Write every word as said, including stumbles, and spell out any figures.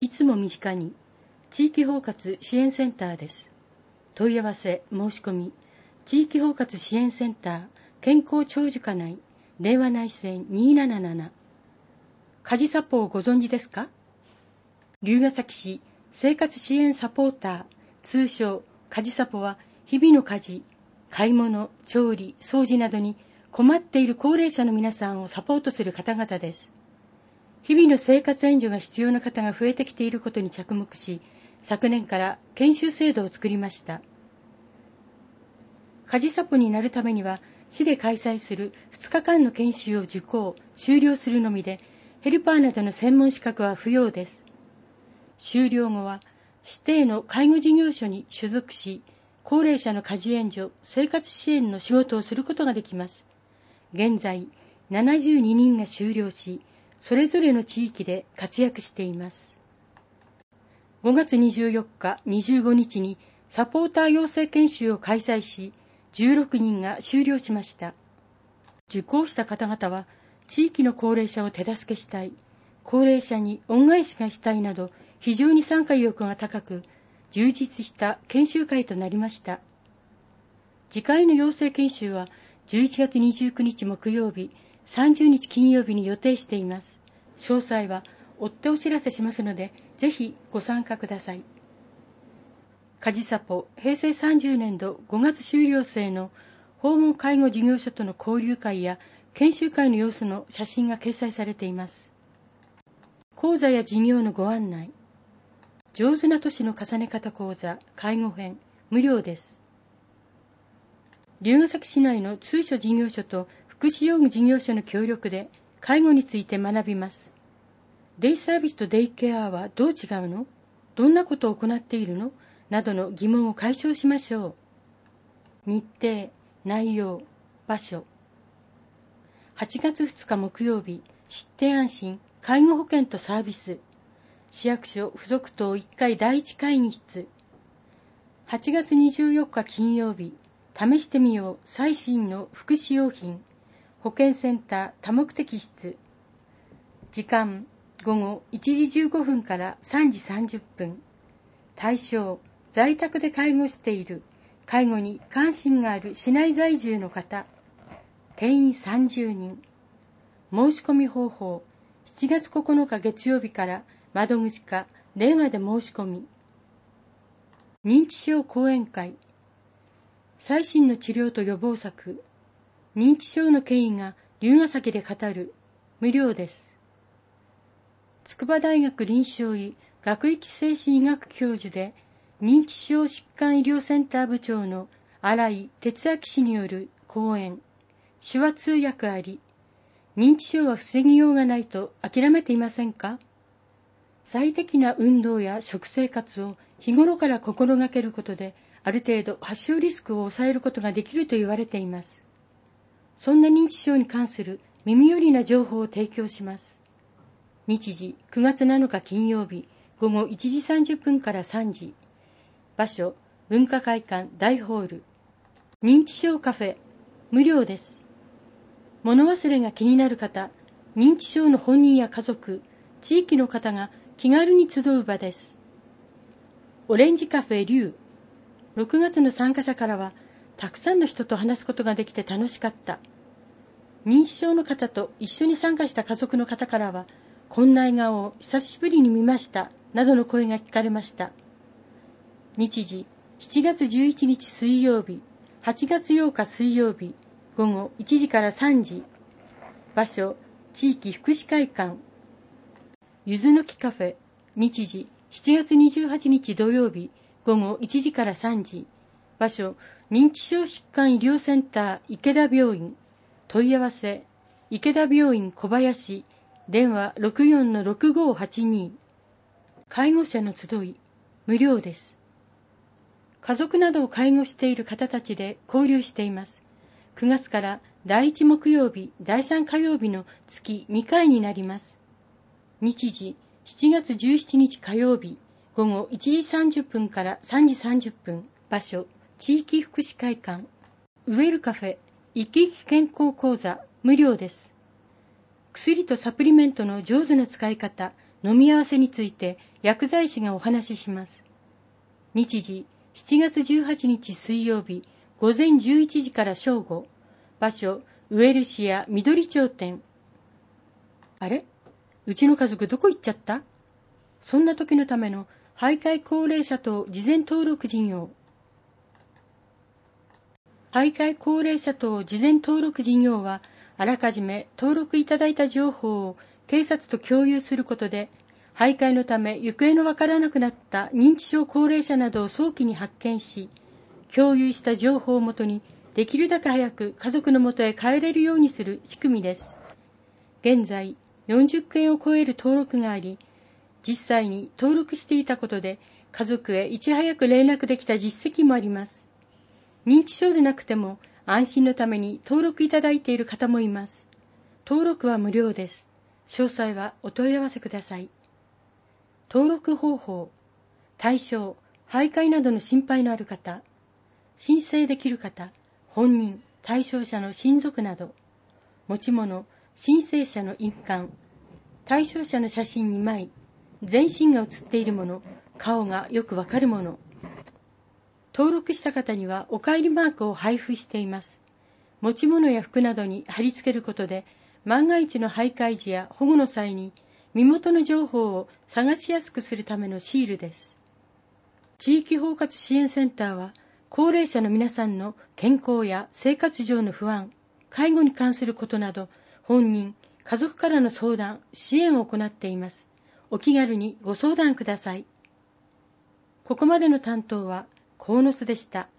いつも身近に地域包括支援センターです。問い合わせ申し込み地域包括支援センター健康長寿課内電話内線にーなななな。家事サポをご存知ですか？龍ケ崎市生活支援サポーター通称家事サポは日々の家事、買い物、調理、掃除などに困っている高齢者の皆さんをサポートする方々です。日々の生活援助が必要な方が増えてきていることに着目し、昨年から研修制度を作りました。家事サポになるためには、市で開催するふつかかんの研修を受講、修了するのみで、ヘルパーなどの専門資格は不要です。修了後は、指定の介護事業所に所属し、高齢者の家事援助、生活支援の仕事をすることができます。現在、ななじゅうににんが修了し、それぞれの地域で活躍しています。ごがつにじゅうよっか、にじゅうごにちにサポーター養成研修を開催し、じゅうろくにんが修了しました。受講した方々は、地域の高齢者を手助けしたい、高齢者に恩返しがしたいなど、非常に参加意欲が高く、充実した研修会となりました。次回の養成研修は、じゅういちがつにじゅうくにち木曜日、さんじゅうにち金曜日に予定しています。詳細は追ってお知らせしますので、ぜひご参加ください。家事サポへいせいさんじゅうねんどごがつ修了生の訪問介護事業所との交流会や研修会の様子の写真が掲載されています。講座や事業のご案内。上手な都市の重ね方講座介護編無料です。龍ケ崎市内の通所事業所と福祉用具事業所の協力で介護について学びます。デイサービスとデイケアはどう違うの？どんなことを行っているの？などの疑問を解消しましょう。日程、内容、場所。はちがつふつか木曜日、知って安心、介護保険とサービス。市役所附属棟いっかいだいいち会議室。はちがつにじゅうよっか金曜日、試してみよう最新の福祉用品。保健センター多目的室。時間、ごごいちじじゅうごふんからさんじさんじゅっぷん。対象、在宅で介護している、介護に関心がある市内在住の方。定員さんじゅうにん。申し込み方法、しちがつここのか月曜日から窓口か電話で申し込み。認知症講演会。最新の治療と予防策。認知症の権威が龍ケ崎で語る。無料です。筑波大学臨床医学域精神医学教授で認知症疾患医療センター部長の新井哲明氏による講演。手話通訳あり。認知症は防ぎようがないと諦めていませんか？最適な運動や食生活を日頃から心がけることで、ある程度発症リスクを抑えることができると言われています。そんな認知症に関する耳寄りな情報を提供します。日時くがつなのか金曜日、ごごいちじさんじゅっぷんからさんじ。場所、文化会館大ホール。認知症カフェ、無料です。物忘れが気になる方、認知症の本人や家族、地域の方が気軽に集う場です。オレンジカフェ龍。ろくがつの参加者からは、たくさんの人と話すことができて楽しかった。認知症の方と一緒に参加した家族の方からは、こんな笑顔を久しぶりに見ました、などの声が聞かれました。日時、しちがつじゅういちにち水曜日、はちがつようか水曜日、ごごいちじからさんじ。場所、地域福祉会館。ゆずの木カフェ。日時、しちがつにじゅうはちにち土曜日、ごごいちじからさんじ。場所、認知症疾患医療センター池田病院。問い合わせ、池田病院小林。電話 ろくよんのろくごはちに。介護者の集い、無料です。家族などを介護している方たちで交流しています。くがつからだいいち木曜日、だいさん火曜日の月にかいになります。日時、しちがつじゅうしちにち火曜日、ごごいちじさんじゅっぷんからさんじさんじゅっぷん。場所、地域福祉会館。ウェルカフェ、生き生き健康講座、無料です。薬とサプリメントの上手な使い方、 飲み合わせについて薬剤師がお話しします。日時しちがつじゅうはちにち水曜日午前じゅういちじから正午。場所ウェルシア緑町店。あれ、うちの家族どこ行っちゃった？そんな時のための徘徊高齢者等事前登録事業。徘徊高齢者等事前登録事業は、あらかじめ登録いただいた情報を警察と共有することで、徘徊のため行方のわからなくなった認知症高齢者などを早期に発見し、共有した情報をもとにできるだけ早く家族のもとへ帰れるようにする仕組みです。現在よんじゅっけんを超える登録があり、実際に登録していたことで家族へいち早く連絡できた実績もあります。認知症でなくても安心のために登録いただいている方もいます。登録は無料です。詳細はお問い合わせください。登録方法、対象、徘徊などの心配のある方、申請できる方、本人、対象者の親族など、持ち物、申請者の印鑑、対象者の写真にまい、全身が写っているもの、顔がよくわかるもの。登録した方にはお帰りマークを配布しています。持ち物や服などに貼り付けることで、万が一の徘徊時や保護の際に身元の情報を探しやすくするためのシールです。地域包括支援センターは、高齢者の皆さんの健康や生活上の不安、介護に関することなど、本人、家族からの相談、支援を行っています。お気軽にご相談ください。ここまでの担当は、鴻巣でした。